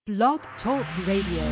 Blog Talk Radio.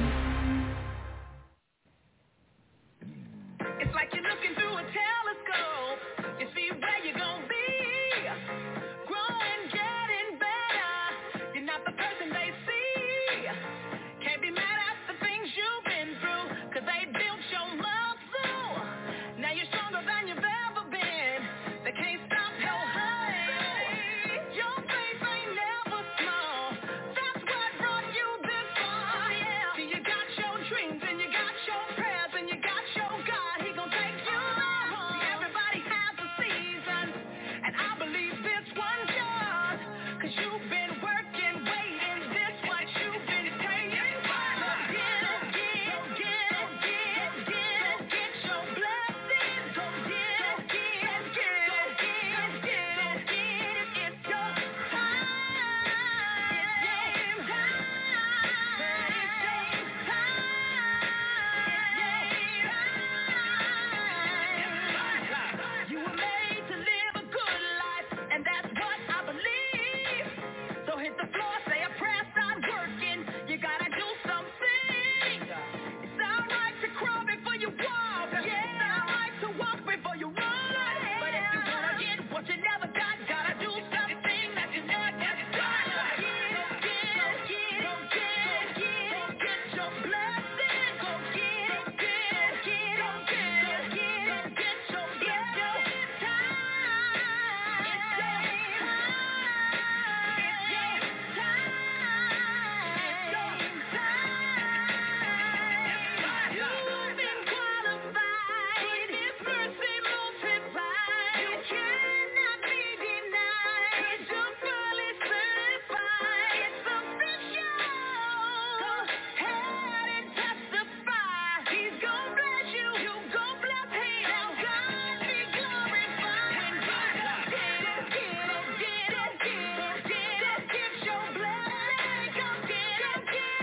It's like you're looking through a telescope. You see where you're gonna be. Growing, getting better. You're not the person they see. Can't be mad at the things you've been through, 'cause they built your muscle. Now you're stronger than you've ever been. They can't stop your hustle. Your faith ain't never small. That's what brought you this far. Yeah. See, you got your dreams and you got your prayers and you got your God. He gon' take you there. See, everybody has a season, and I believe this one's yours, 'cause you've been working, waiting. This what you've been praying for. Get your blessings. Go get it. It's your time. It's game time. You were made to live a good life, and that's what I believe. So hit the floor, say a prayer, start working. You gotta do something. It's alright to crawl before you walk. It's alright to walk before you run. But if you wanna get what you never got, gotta do something that you never got. Get your blessing. Go get your blessing. It's You've been qualified. His mercy multiplied. You cannot be denied. You're fully certified. It's official. Go ahead and testify. He's gonna bless you. You gon' bless him. Now God be glorified. When get your blessing. Go get your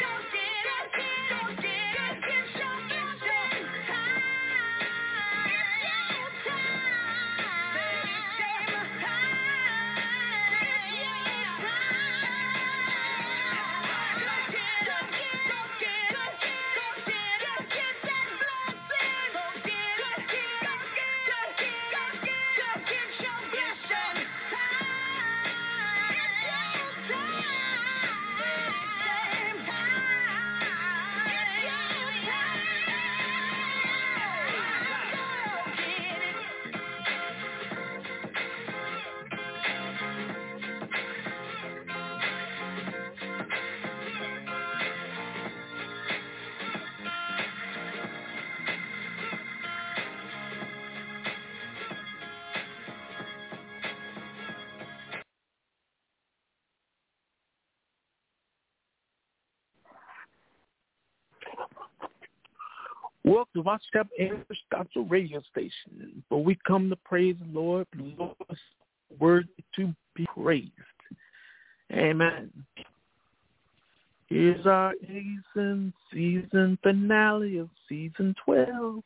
Welcome to Watch Step English Gospel Radio Station, where we come to praise the Lord. The Lord is worthy to be praised. Amen. Here's our season finale of season 12.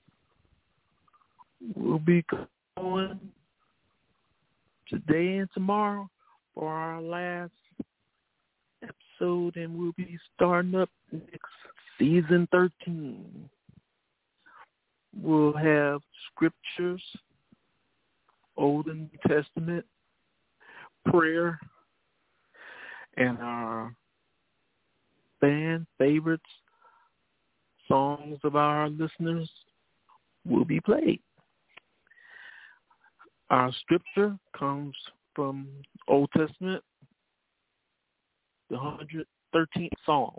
We'll be going today and tomorrow for our last episode, and we'll be starting up next season 13. We'll have scriptures, Old and New Testament, prayer, and our band favorites, songs of our listeners will be played. Our scripture comes from Old Testament, the 113th Psalm,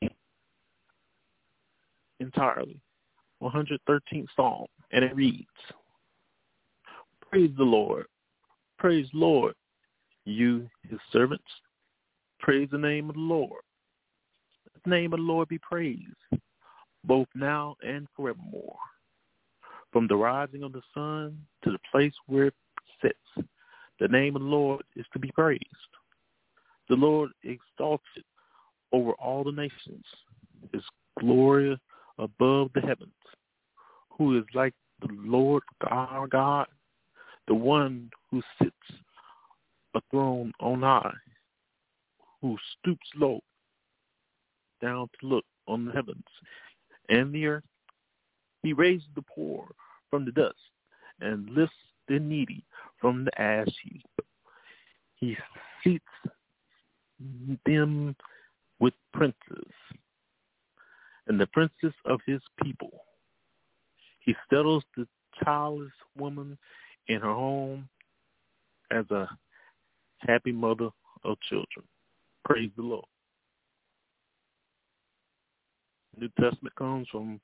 entirely. 113th Psalm, and it reads, Praise the Lord. Praise Lord, you, his servants. Praise the name of the Lord. Let the name of the Lord be praised, both now and forevermore. From the rising of the sun to the place where it sits, the name of the Lord is to be praised. The Lord exalted over all the nations, his glory above the heavens. Who is like the Lord our God, the one who sits a throne on high, who stoops low down to look on the heavens and the earth. He raises the poor from the dust and lifts the needy from the ash heap. He seats them with princes and the princes of his people. He settles the childless woman in her home as a happy mother of children. Praise the Lord. New Testament comes from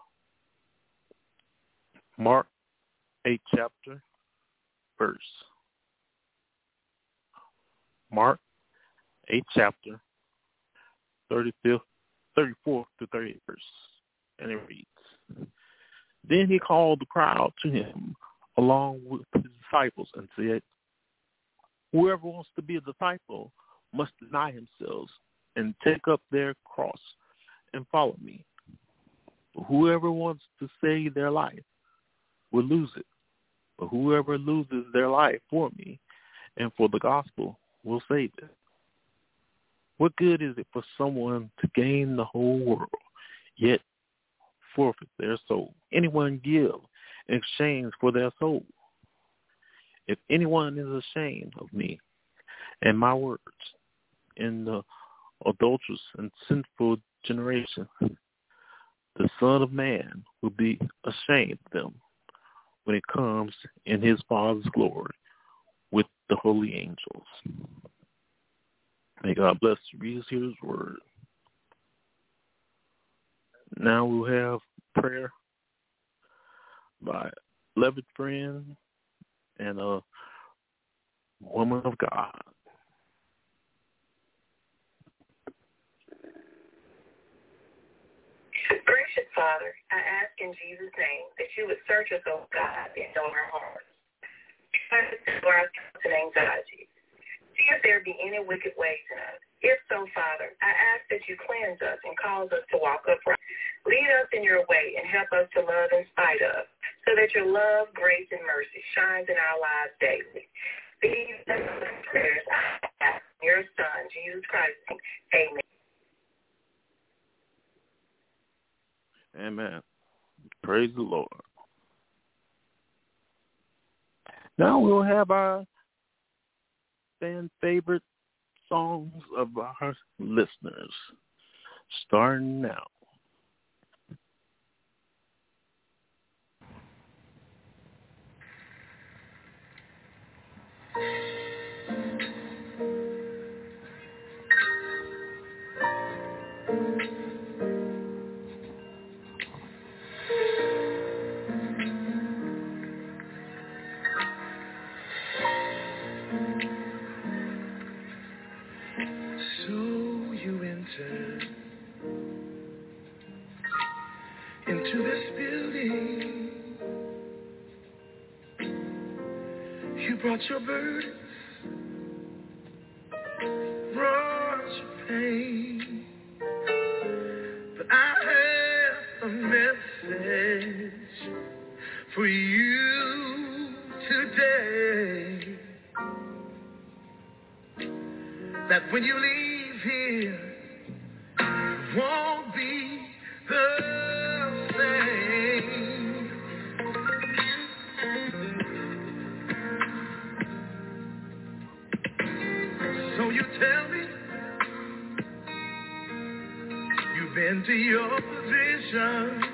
Mark 8 chapter verse. Mark 8 chapter 34th to 38th verse. And it reads, Then he called the crowd to him along with his disciples and said, Whoever wants to be a disciple must deny themselves and take up their cross and follow me. Whoever wants to save their life will lose it. But whoever loses their life for me and for the gospel will save it. What good is it for someone to gain the whole world, yet forfeit their soul? Anyone give in exchange for their soul? If anyone is ashamed of me and my words in the adulterous and sinful generation, the Son of Man will be ashamed of them when it comes in his Father's glory with the holy angels. May God bless you. Read his word. Now we'll have prayer by beloved friend and a woman of God. Gracious Father, I ask in Jesus' name that you would search us, O God, and know our hearts. Try to know our thoughts and anxieties. See if there be any wicked ways in us. If so, Father, I ask that you cleanse us and cause us to walk upright. Lead us in your way and help us to love in spite of, so that your love, grace, and mercy shines in our lives daily. These are the prayers I ask in your Son, Jesus Christ. Amen. Amen. Praise the Lord. Now we'll have our fan favorite songs of our listeners, starting now. Into this building, you brought your burdens, brought your pain, but I have a message for you today, that when you leave here, it won't be the same. So you tell me you've been to your position.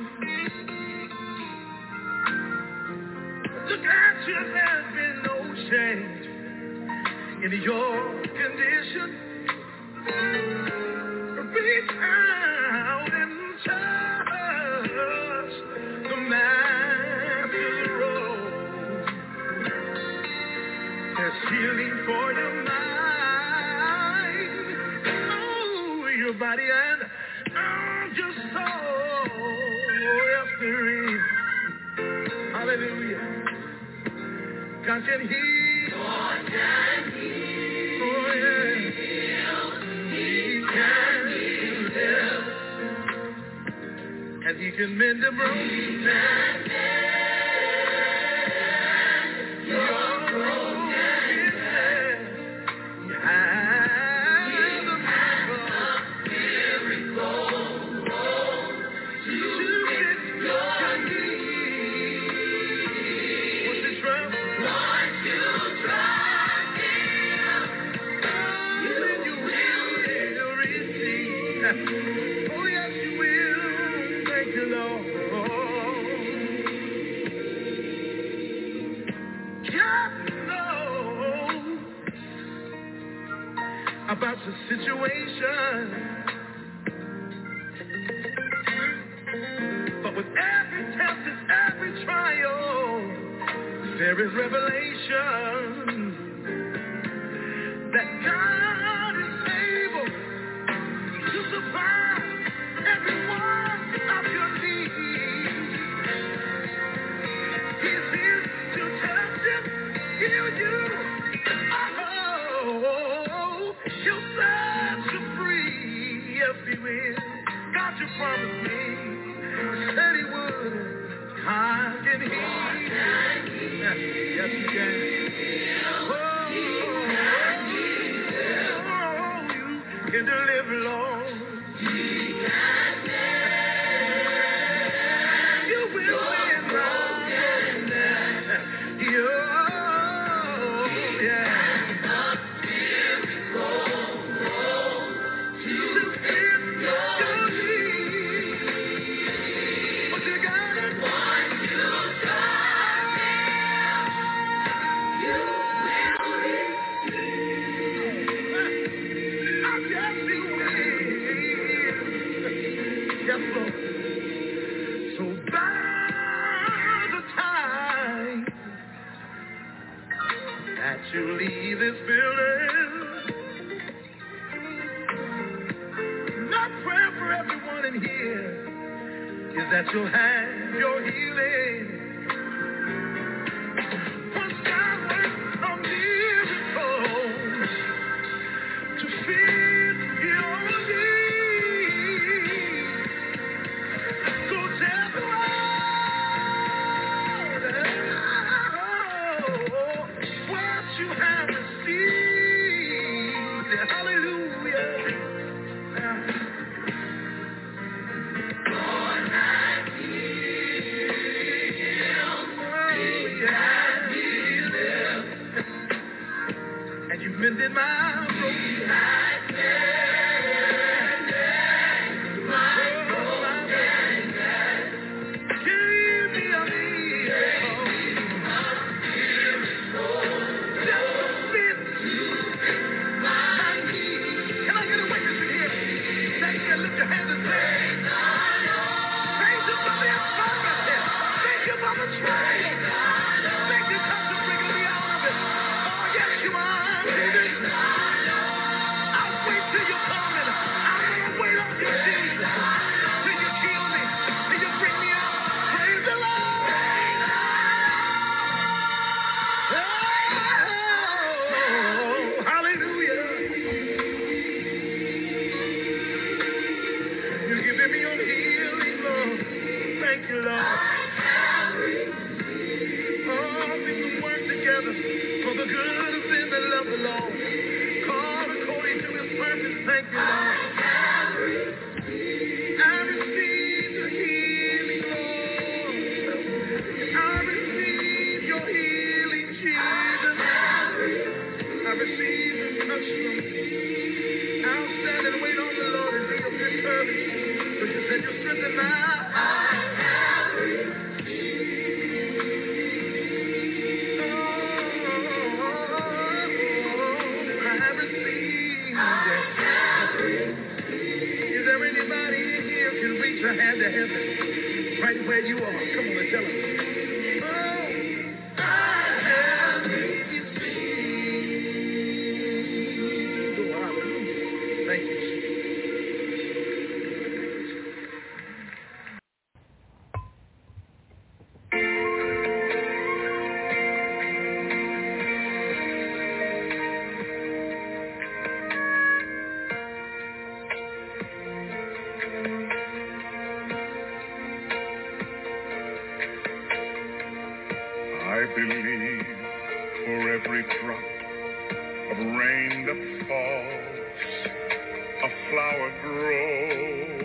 Look at you, there's been no change in your condition. Reach out and touch the master's robe. There's healing for your mind, oh, your body and your soul. Yes, there is. Hallelujah. God can heal. God can heal. Oh, yeah. He can heal. And he can mend the broken. Your broken. He has a miracle. Oh, yes, you will. Thank you, Lord. God knows about the situation. But with every test and every trial, there is revelation that God is able to supply every one of your needs. He's here to touch you, heal you. Oh, he'll set you free. Yes, he will. God, you promised me. Said he would. I can heal. Yes, you can. You can deliver, Lord. You will win, Lord. Yeah. To fit your needs. But you got it. Yes, Lord. So by the time that you leave this building, my prayer for everyone in here is that you'll have your healing. Once God works a miracle to fit your needs. So tell the world what you have received. Hallelujah. And you mended my broken heart. Give me a miracle. Just a bit. My need. Can I get a witness in here? That you can lift your hands and say, thank you for the infirmity. Thank you for the trial. Thank you for bringing me out of it. Oh, yes, you are, baby. I'll wait till you're coming. I'm going to wait on you, Jesus. Till you heal me. Till you bring me out. Praise the Lord. Oh, hallelujah. You're giving me your healing, Lord. Thank you, Lord. All things work together for the good of them that love the Lord. Called according to his purpose. Thank you, Lord. I receive the healing, Lord. I receive your healing, Jesus. I receive the touch from you. I'll stand and wait on the Lord and be of good courage. Because you said you strengthen my heart. Is there anybody in here who can reach a hand to heaven right where you are? Come on and tell them. Oh, I have received. Oh, hallelujah. Thank you, Jesus. I believe for every drop of rain that falls, a flower grows.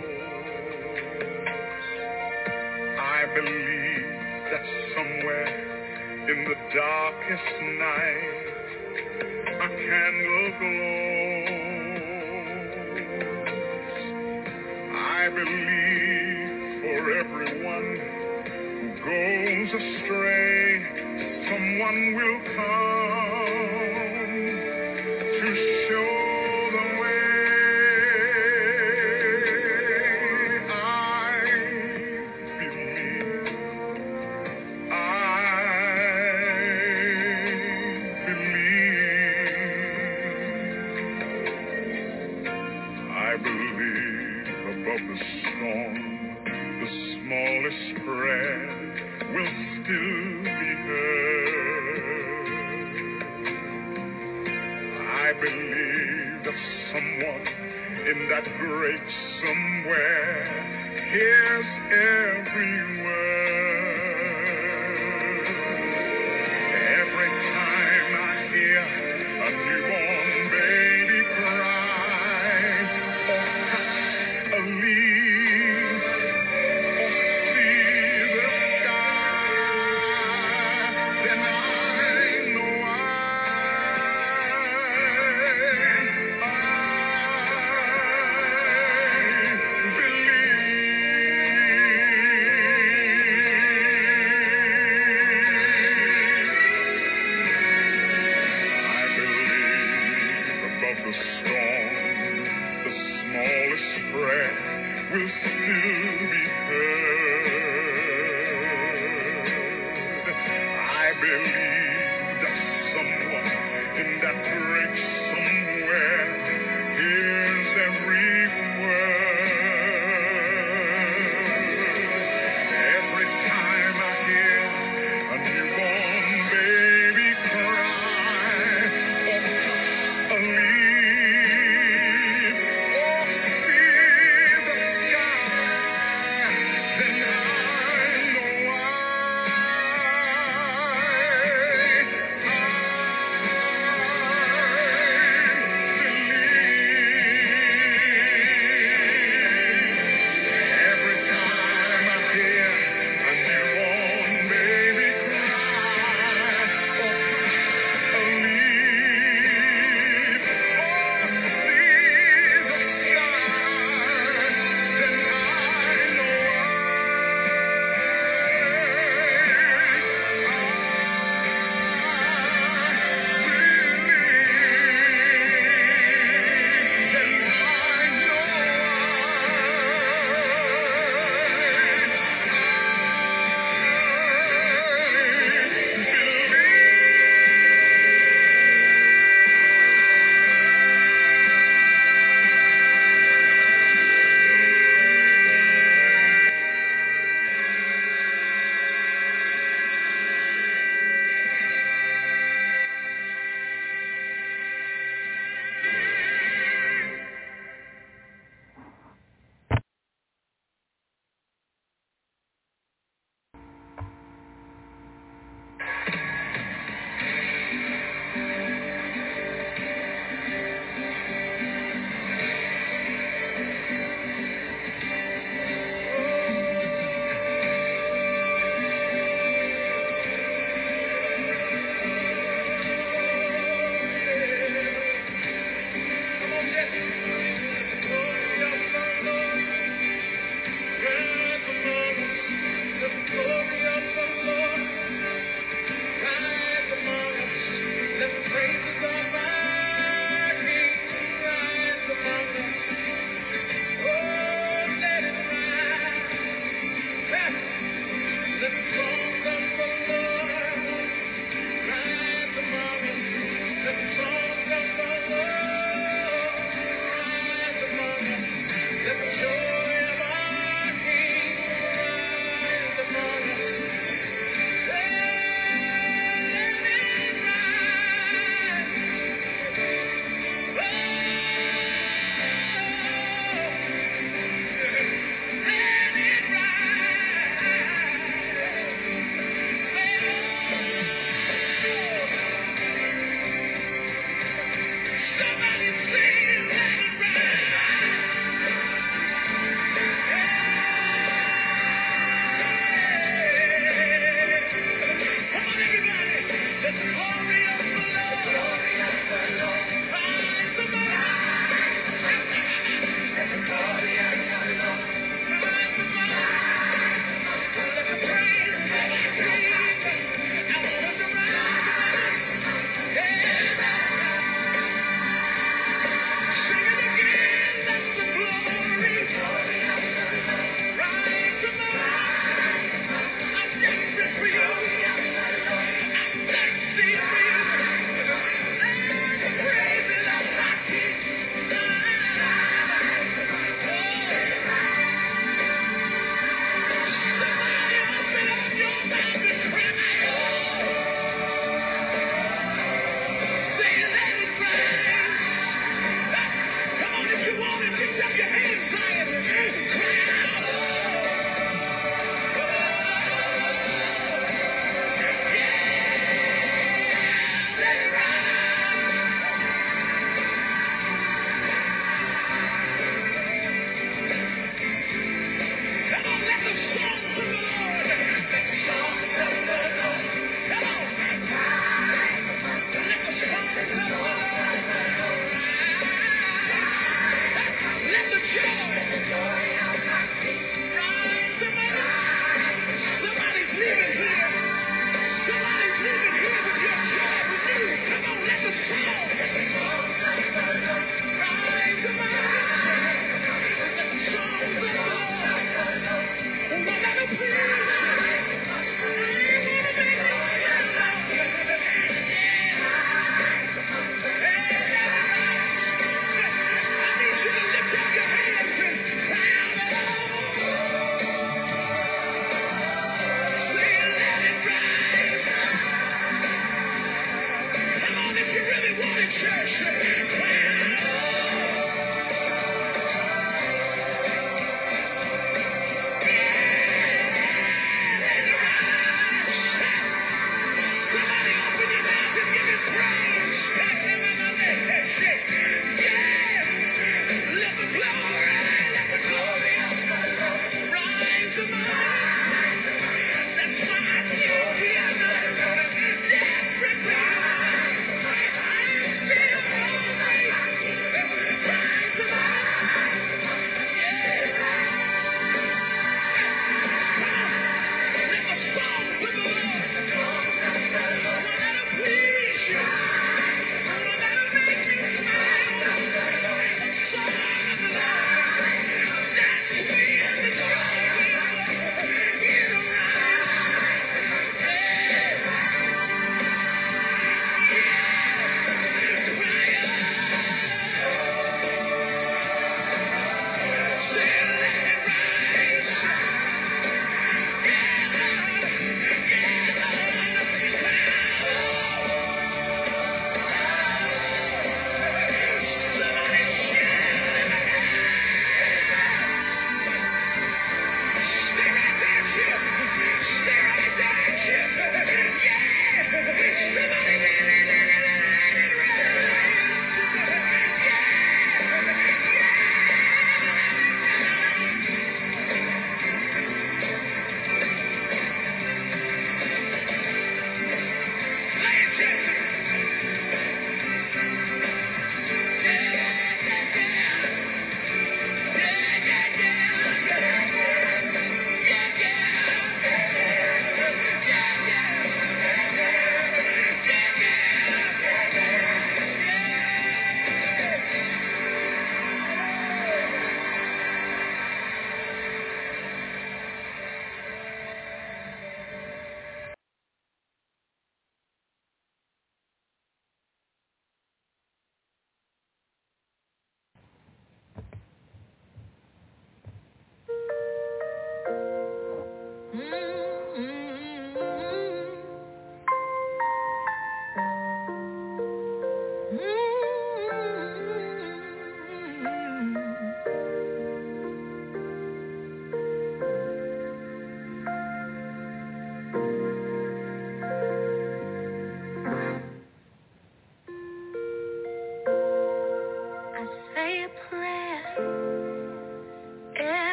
I believe that somewhere in the darkest night, a candle glows. believe for everyone who goes astray, someone will come to show the way. I believe. I believe above the storm, the smallest prayer will still be heard. I believe that someone in that great somewhere hears every word. Every time I hear a newborn baby cry, or touch a leaf, or see the sky, then I know above the storm, the smallest prayer will still be heard. I believe that someone in that great somewhere hears every word. Every time I hear a newborn baby cry, or touch a leaf, or see the sky,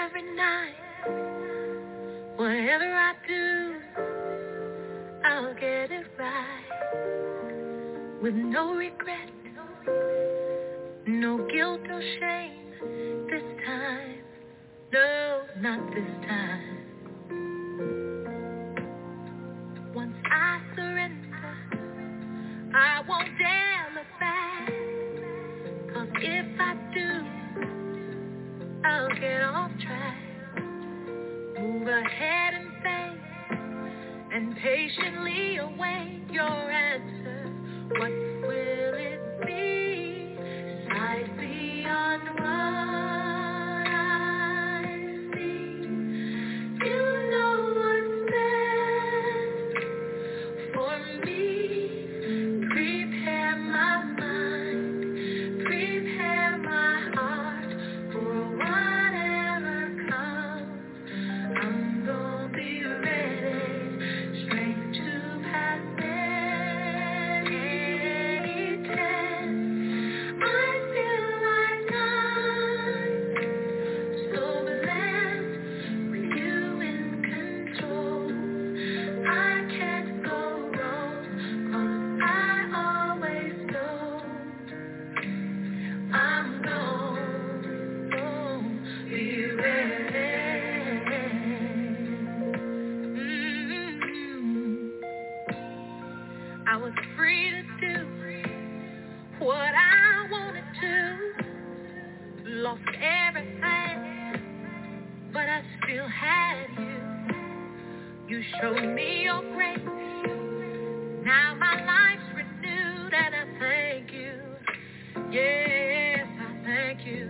every night. Whatever I do, I'll get it right. With no regret, no guilt or shame this time. No, not this time. Once I surrender, I won't dare look back. 'Cause if I do, I'll get off track. Move ahead in faith and patiently await your answer. What will it be? Sight beyond what I see. You know what's best for me. Prepare my mind, prepare my heart for whatever comes. I'm gonna be ready, straight to pass any test. I feel like I'm so blessed with you in control. I can't go wrong, 'cause I always know I'm gonna be ready. I was free to do what I wanted to. Lost everything, but I still had you. You showed me your grace. Now my life's renewed and I thank you. Yes, I thank you.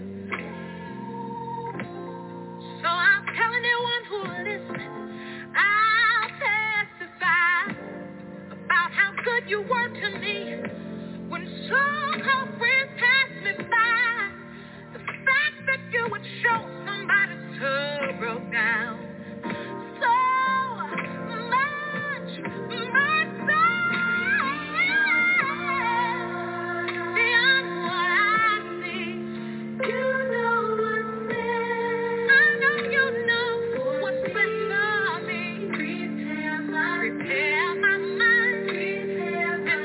So I'll tell anyone who will listen, I'll testify about how good you were to me when so-called friends passed me by. The fact that you would show somebody so broke down so much beyond what I see. You know what's best. I know you know what's best for me. Prepare my mind, and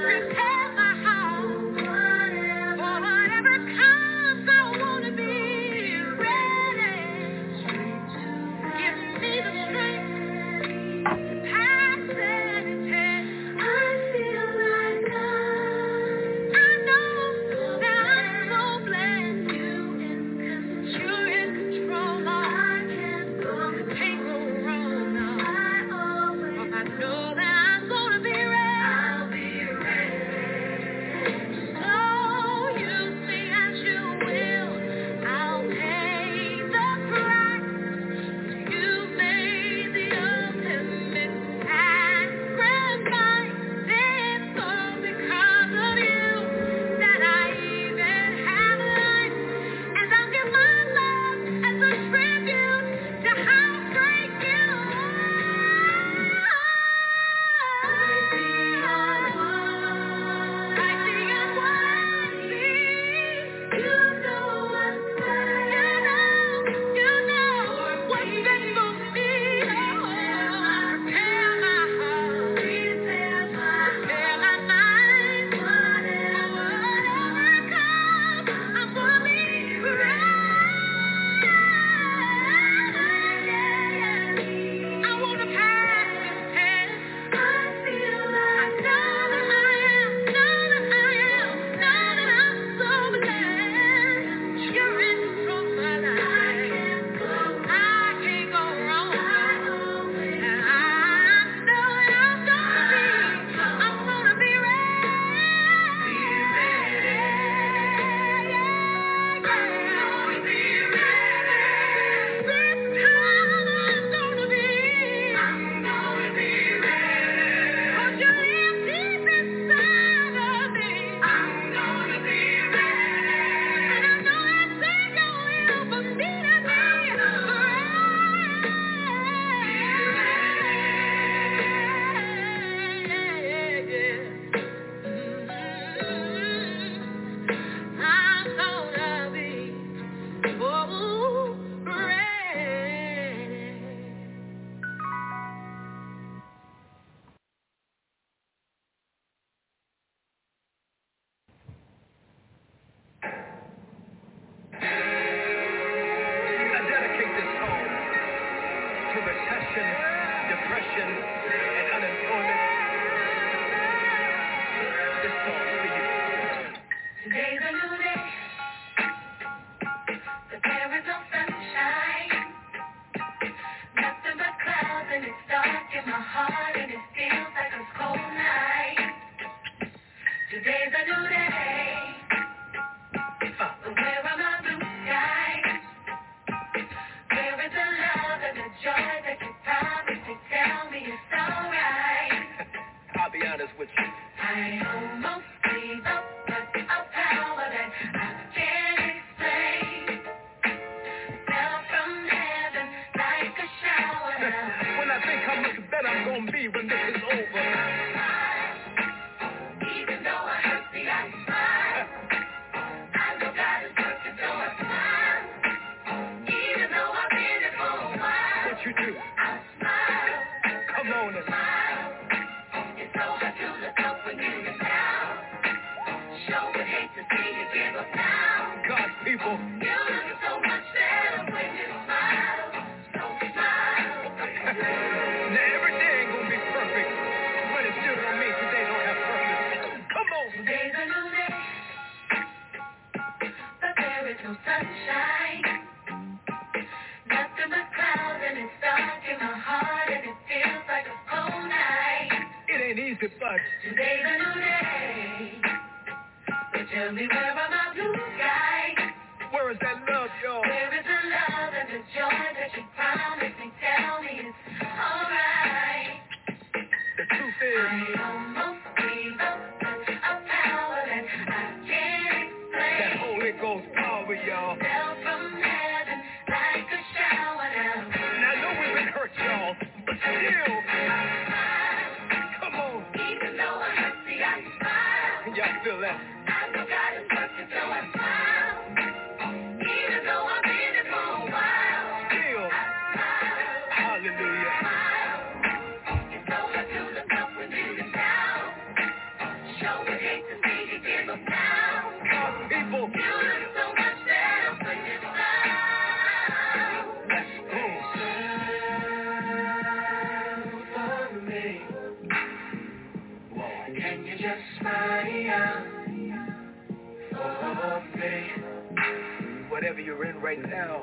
recession, depression, and unemployment, this song's for you. Today's a new day, but there is no sunshine. Nothing but clouds and it's dark in my heart and it feels like a cold night. Today's a new day, but where are my blue skies? Where is the love and the joy that you promised to tell me it's alright? I'll be honest with you. I almost gave up, but a power that I can't explain fell from heaven like a shower. When I think how much better I'm gonna be when this is over. Even though I hurt me, I smile. I know God is working, so I smile. Even though I've been it for a while, What you do? I smile. Come on and Smile. It's so hard to look up when you get down. Sure would hate to see you give up now. God's people. You look so much better when you smile. So smile. Now every day ain't gonna be perfect, but it still don't mean today don't have purpose. Come on. Today's a new day, but there is no sunshine. Nothing but clouds and it's dark in my heart and it feels like a cold night. It ain't easy, but Today's a new day, but tell me where are my blue skies? where is that love, y'all? Where is the love and the joy that you promised me? Tell me it's alright. The truth is, I almost gave up, but a power that I can't explain that Holy Ghost power, y'all. fell from heaven like a shower down. Now I know we've been hurt, y'all, but still, come on. Even though I hurt me, I smile. Y'all feel that? I know God is working, so I smile. Even though I've been it for a while, Still, I smile. hallelujah. Smile. It's so hard to look up when you get down. Sure would hate to see you give up now. God's people, You look so much better when you smile. let's go. For me, can you just smile for me? Whatever you're in right now,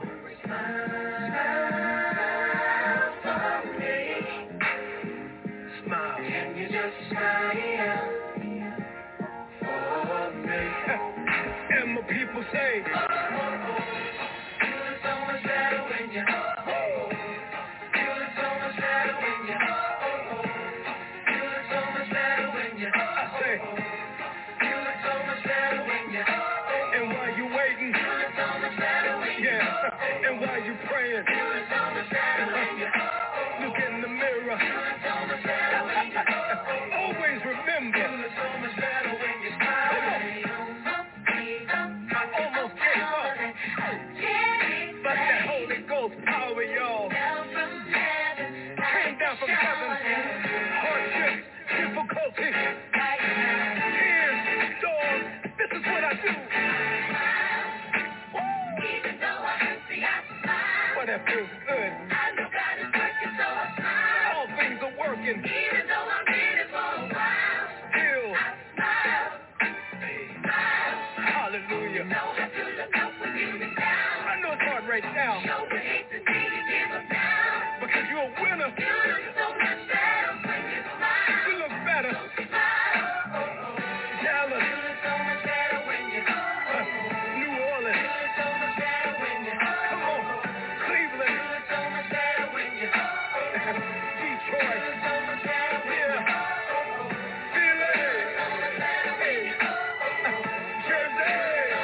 Smile for me. smile. Can you just smile for me? And my people say, You look so much better when you. You look so much better when you. You look so much better when you. I say, You look so much better when you. and while you waiting, You look so much better when you. yeah, and while you praying, You look so much better when you. look in the mirror. You look so much better when you. Always remember, You look so much better when you smile. I almost gave up, but that Holy Ghost power, y'all, came down from heaven. Hardship, difficulty, tears, storms. This is what I do. Even though I hurt me, I smile. But that feels good. I know God is working, so I smile. All things are working. Even though I've been it for a while, Still, I smile. Smile. hallelujah. Know how to look up when you get down. I know it's hard right now, Sure would hate to see you give up now. because you're a winner. You look so much better when you smile. You look better. Smile. Dallas, You look so much better when you. New You Orleans, look so much better when you. come on, Cleveland, You look so much better when you. Detroit, You look so much better when you. yeah, Philly, Jersey,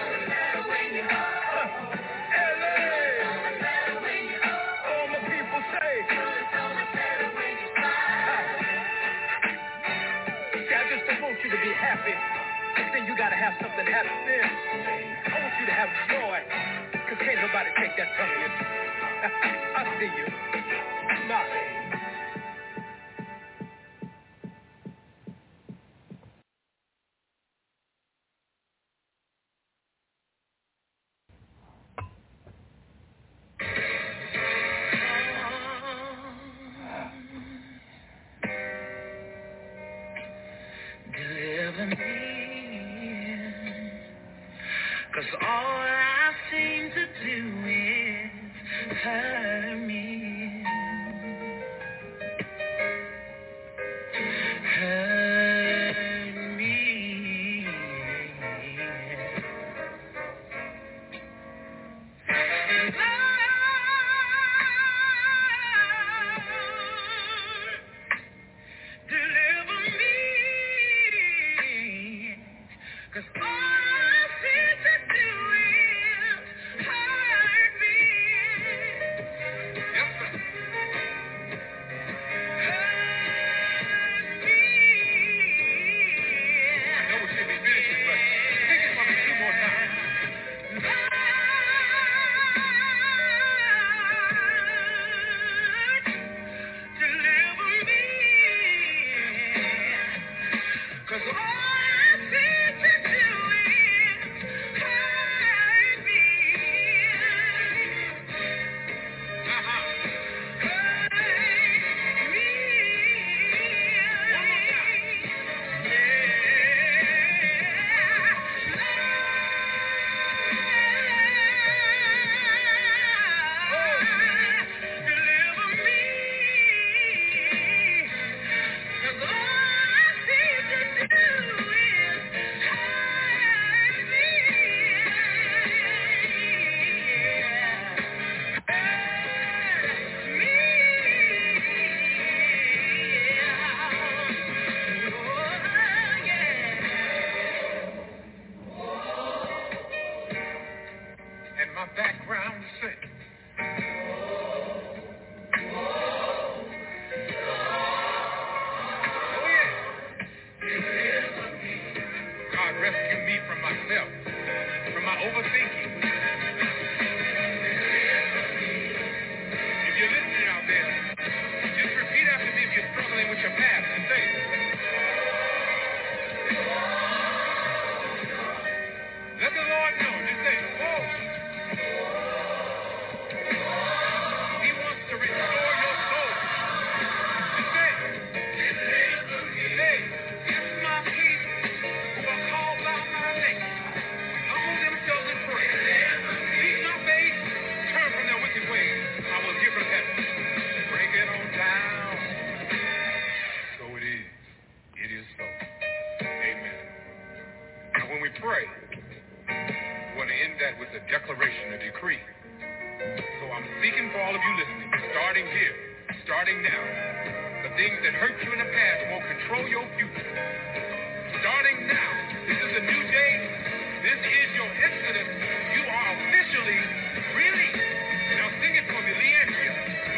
LA. All my people say, see, I just don't want you to be happy, but then you gotta have something happen then. I want you to have joy, because can't nobody take that from you. I see you. Smile. for all of you listening, starting here, starting now, the things that hurt you in the past won't control your future. Starting now, this is a new day. This is your exodus. You are officially released. Now sing it for me, Leandria.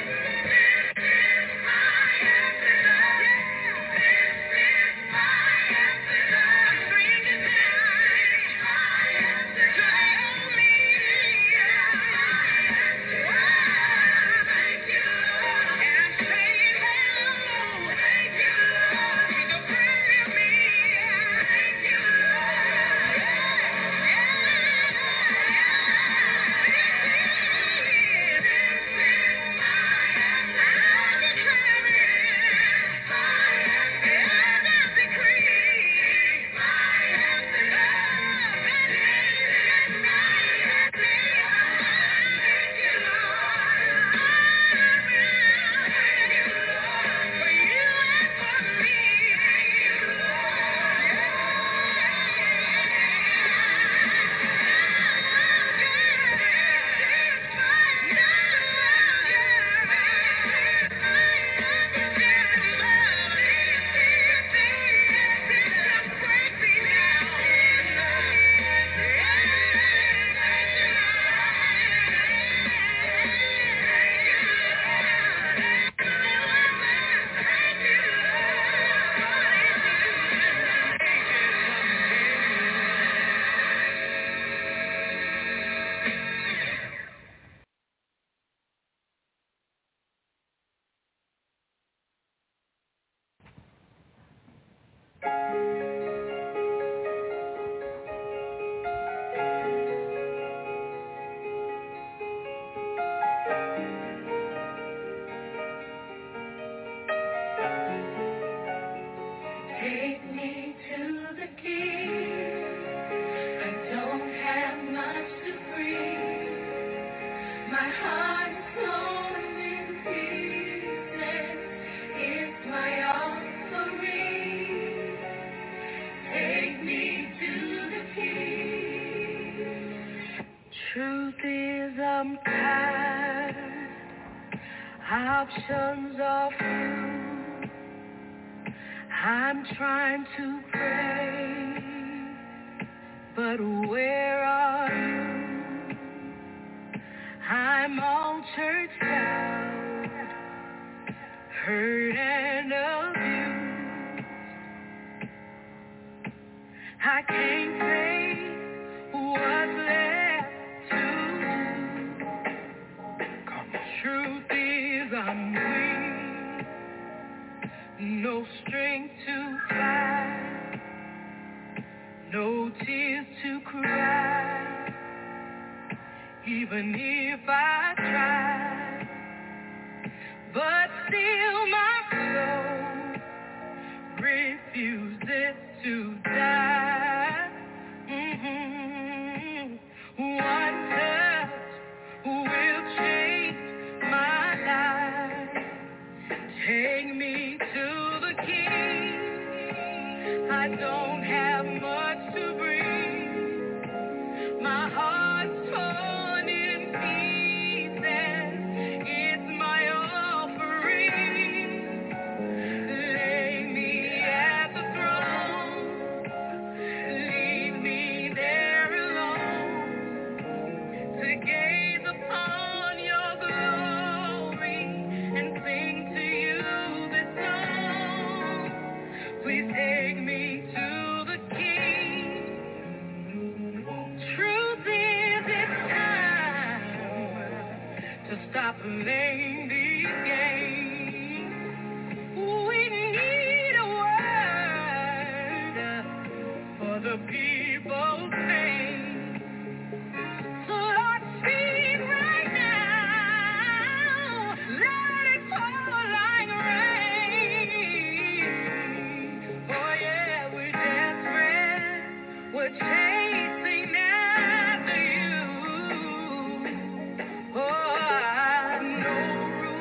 Take me to the King. I don't have much to bring. My heart is torn in pieces. It's my offering. Take me to the King. Truth is, I'm tired. Options are few. I'm trying to pray, but where are you? I'm all churched out, hurt and abused. I can't say what's left to do. Truth is, I'm weak, no strength to fight, no tears to cry. Even if I try, but still my soul refuses to die. One touch will change my life. Take me to the King. I don't have much to bring. My heart's torn in pieces. It's my offering. Lay me at the throne. Leave me there alone to gaze upon your glory and sing to you this song. Please take me to the King. Truth is, it's time to stop playing these games. We need a word for the people's pain. So Lord, speak right now. Let it fall like rain. Oh yeah, we're desperate. We're chasing after you. Oh, I know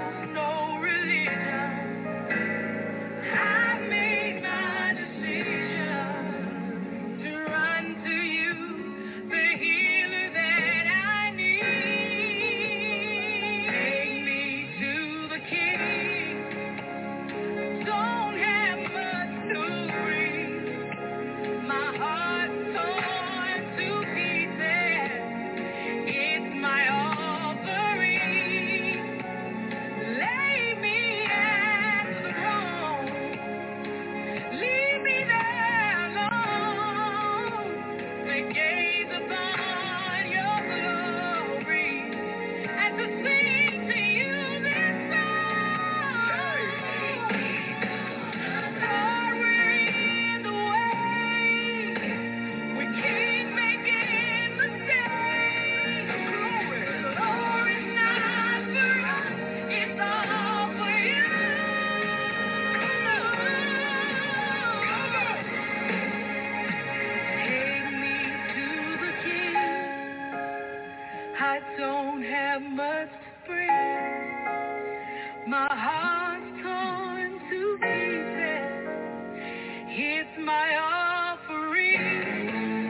My heart's torn to pieces. It's my offering.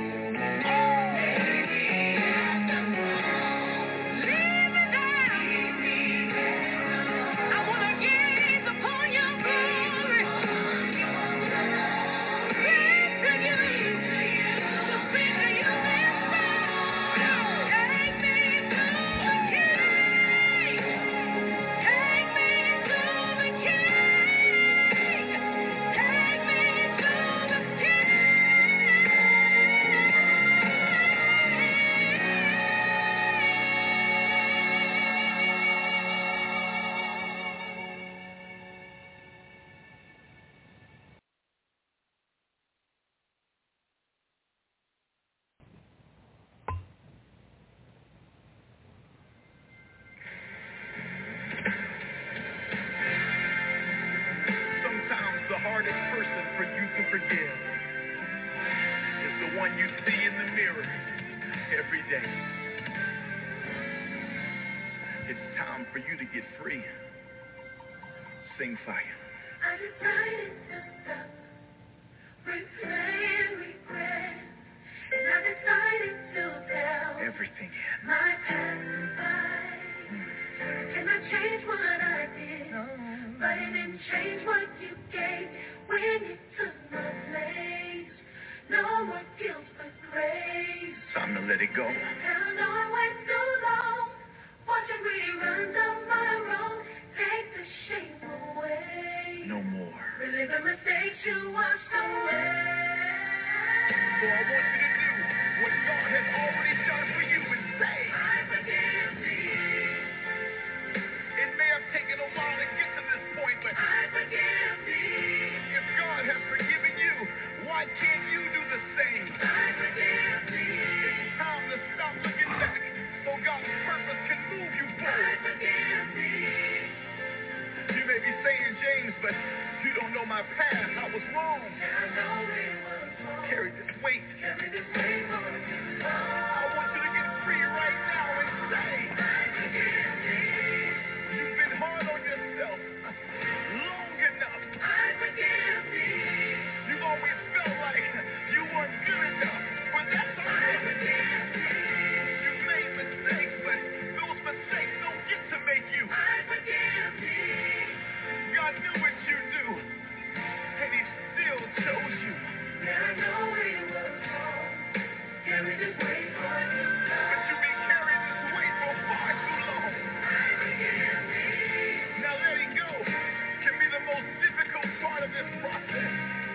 Sometimes the hardest person for you to forgive is the one you see in the mirror every day. It's time for you to get free. Sing fire. I decided to stop replaying regret, and I decided to tell Everything in. my past goodbye. Can I change what I did? No. But it didn't change what you gave when you took my place. No more guilt but grace. Time to let it go. And I know I went too long, watching reruns of my wrongs. Take the shame away. No more. Relive the mistakes you washed away. So I want you to do what God has already done for you and say, I forgive thee. it may have taken a while to get to this point, but I forgive thee. if God has forgiven you, why can't you do the same? I forgive thee. It's time to stop looking back so God's purpose can move you I forward. forgive thee. You may be saying, James, but you don't know my past. I was wrong. And I know it was wrong. Carry this weight. Carry this weight for too long. I want you to get free right now and say, I forgive thee. you've been hard on yourself long enough. I forgive thee. You've always felt like you weren't good enough, but that's all I right. forgive thee. You've made mistakes, but those mistakes don't get to make you. I forgive thee. God knew what you do, and He still chose you. And I know it was wrong. Carry this weight for too long. But you've been carrying this weight for far too long. I forgive thee. Now letting go can be the most difficult part of this process.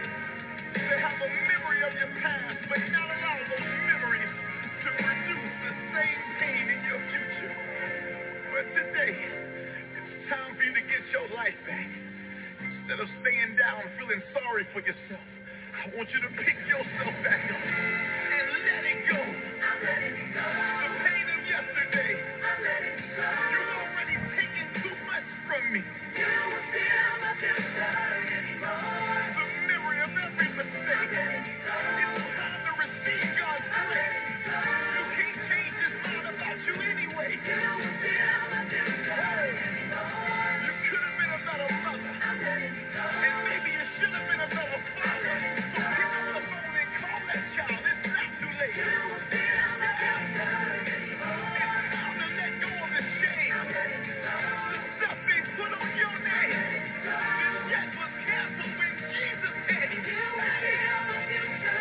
To have a memory of your past, but not allow those memories to produce the same pain in your future. But today, it's time for you to get your life back. Instead of staying down feeling sorry for yourself, I want you to pick yourself back up and let it go. I'm letting it go. The pain of yesterday, I'm letting it go. you've already taken too much from me. You will feel my future anymore. The memory of every I'm mistake. letting it go. It's time to receive God's I'm grace. letting it go. You can't change His mind about you anyway. You will feel my future anymore. You could have been a better mother, I'm letting it go. and maybe you should have been a better father. So pick up the phone and call that child. It's not too late. You will feel my future anymore. It's time to let go of the shame. I'm letting it go. The stuff they put on your name. The debt was canceled when Jesus came. You will feel my future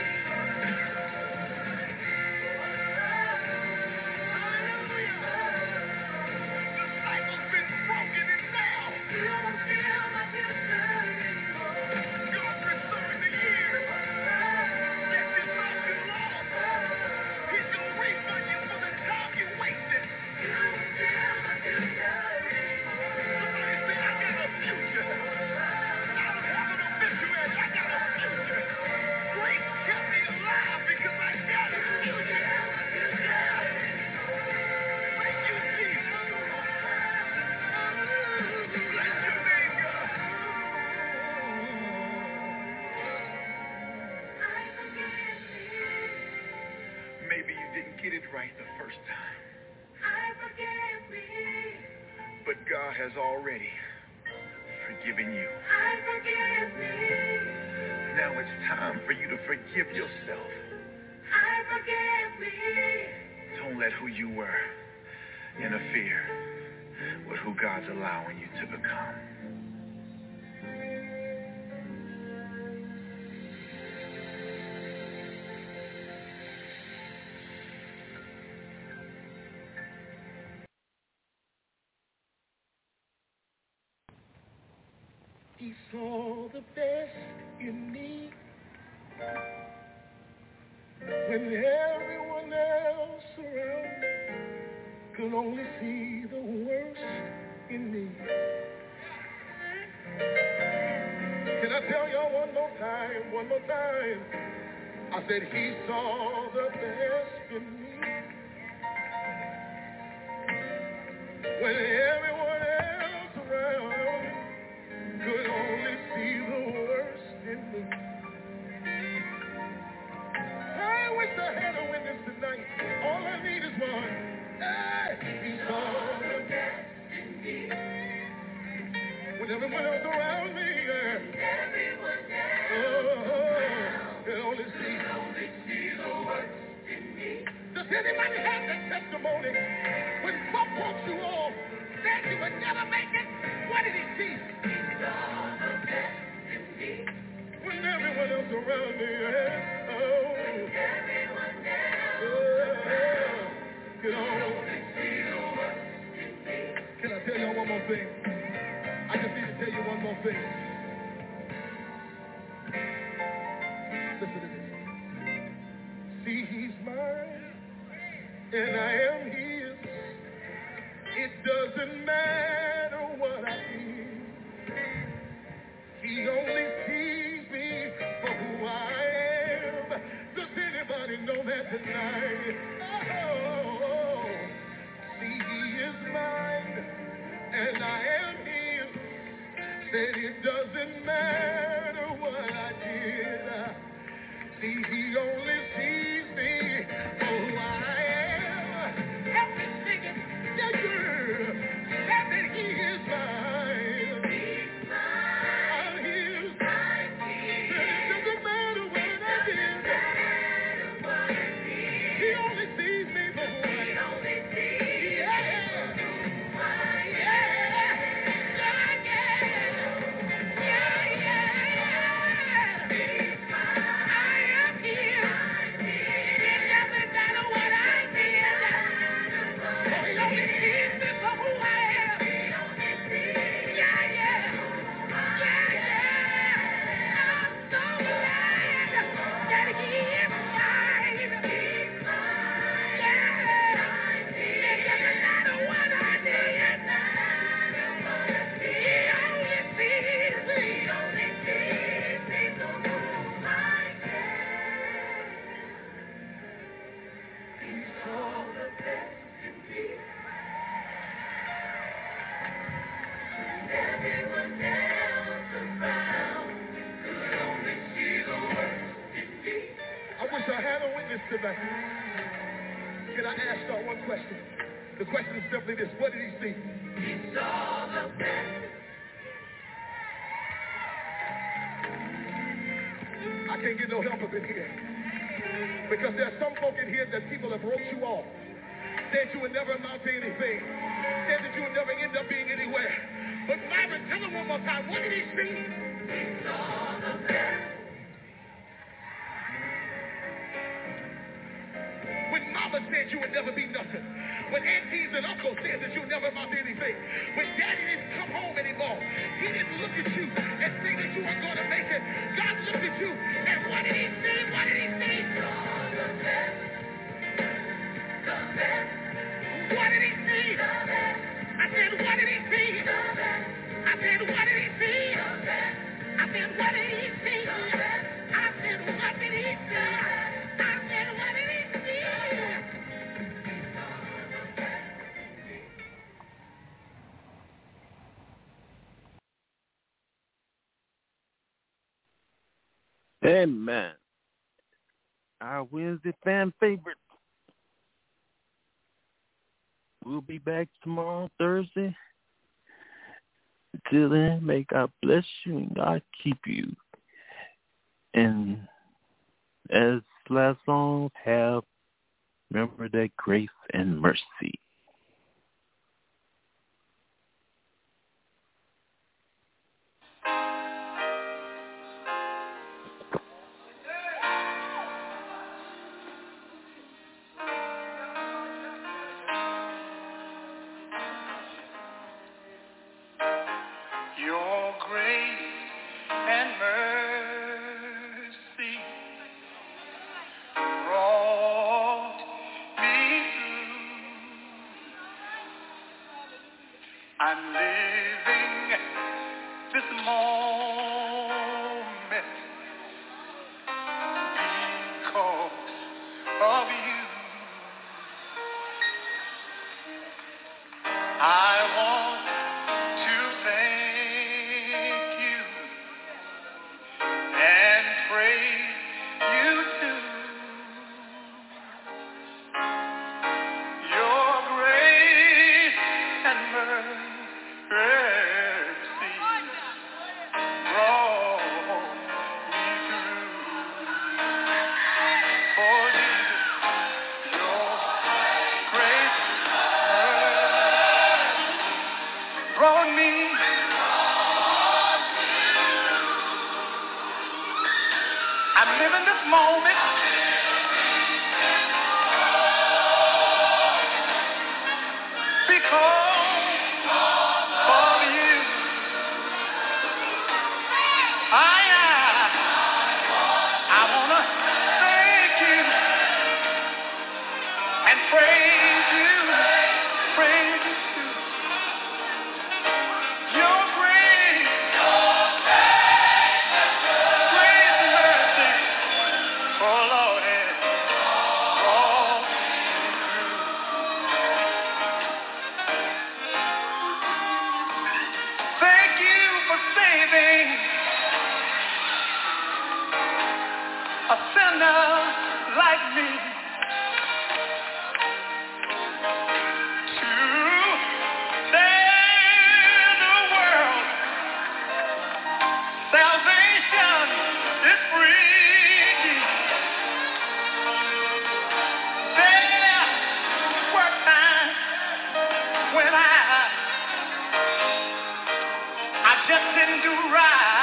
The cycle's been broken, and now You will feel my future anymore. God's restoring the years that you thought you lost. He's gonna refund you for the time you wasted. You will feel my future anymore. Somebody say, I got a future. I don't have an obituary. I got a future. Grace kept me alive because I got a future. Thank you, Jesus. Bless your name, God. I forgive thee. Maybe you didn't get it right the first time, I forgive thee. but God God has already forgiven you. I forgive me. Now it's time for you to forgive yourself. I forgive me. Don't let who you were interfere with who God's allowing you to become. He saw the best in me when everyone else around me could only see the worst in me. Can I tell y'all one more time? I said he saw the best in me when everyone else around could only see the worst in me. I wish I had a witness tonight. All I need is one. Hey, he saw the best in me when everyone else around me, everyone else could only see the worst in me. Does anybody have that testimony? When folk walked you off, said you would never make it, what did he see? He saw the best in me. When everyone else around me, everyone else could only see the worst in me. Can I tell y'all one more thing? I just need to tell you one more thing. Listen to this. See, he's mine, and I am his. It doesn't matter what I did. He only sees me for who I am. Does anybody know that tonight? Oh, see, he is mine, and I am his. Said it doesn't matter what I did. See, he only sees me for who I am. Help me sing it. Yeah, girl. Said that he is mine. He's mine. I'm his. I'm his. Said it doesn't matter what I did. He only sees me for who I am. He only sees me for who I am. Tonight. Can I ask y'all one question? The question is simply this. What did he see? He saw the best. I can't get no help up in here. Because there are some folk in here that people have wrote you off. Said you would never amount to anything. Said that you would never end up being anywhere. But Myron, tell him one more time. What did he see? He saw the best. When mama said you would never be nothing. When aunties and uncles said that you would never amount to anything. When daddy didn't come home anymore. He didn't look at you and say that you weren't going to make it. God looked at you and what did he see? What did he see? The best. The best. What did he see? The best. I said, what did he see? The best. I said, what did he see? The best. I said, what did he see? The best. I said, what did he see? I said, what did he see? Amen. Our Wednesday fan favorite. We'll be back tomorrow, Thursday, Till then, may God bless you and God keep you. And as last songs have, remember that grace and mercy. Your grace and mercy brought me through. I'm living this moment because of you. I want to thank you and praise you too. Your grace and mercy brought me through. For Jesus, your grace brought me. I'm living this moment because of you. I want to thank you and praise you too. Your grace and mercy, oh Lord, has brought me through. Thank you for saving a sinner like me to save the world. Salvation is free. There were times when I just didn't do right.